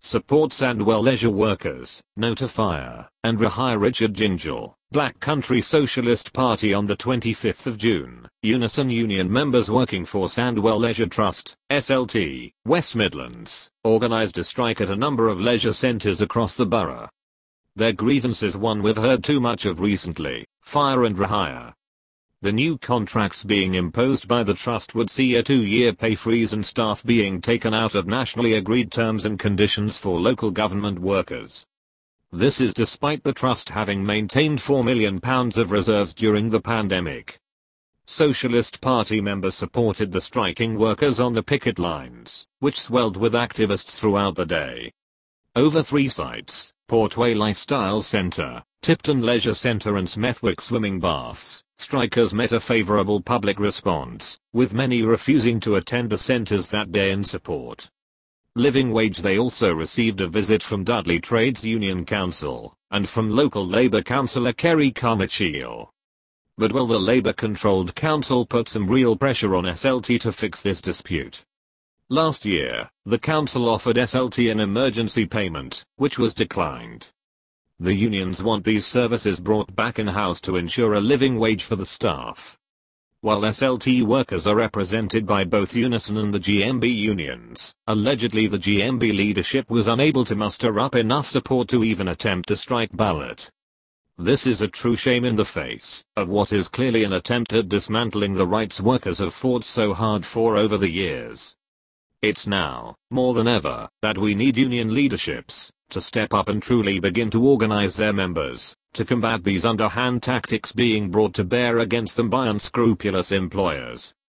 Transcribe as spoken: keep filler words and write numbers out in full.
Support Sandwell leisure workers, Notifier, and Rahai Richard Gingle, Black Country Socialist Party. On the twenty-fifth of June, Unison Union members working for Sandwell Leisure Trust, S L T, West Midlands, organised a strike at a number of leisure centres across the borough. Their grievance is one we've heard too much of recently: fire and rehire. The new contracts being imposed by the trust would see a two-year pay freeze and staff being taken out of nationally agreed terms and conditions for local government workers. This is despite the trust having maintained four million pounds of reserves during the pandemic. Socialist Party members supported the striking workers on the picket lines, which swelled with activists throughout the day. Over three sites, Portway Lifestyle Centre, Tipton Leisure Centre and Smethwick Swimming Baths, strikers met a favourable public response, with many refusing to attend the centres that day in support. Living Wage they also received a visit from Dudley Trades Union Council, and from local Labour councillor Kerry Carmichael. But will the Labour-controlled council put some real pressure on S L T to fix this dispute? Last year, the council offered S L T an emergency payment, which was declined. The unions want these services brought back in-house to ensure a living wage for the staff. While S L T workers are represented by both Unison and the G M B unions, allegedly the G M B leadership was unable to muster up enough support to even attempt a strike ballot. This is a true shame in the face of what is clearly an attempt at dismantling the rights workers have fought so hard for over the years. It's now, more than ever, that we need union leaderships to step up and truly begin to organize their members to combat these underhand tactics being brought to bear against them by unscrupulous employers.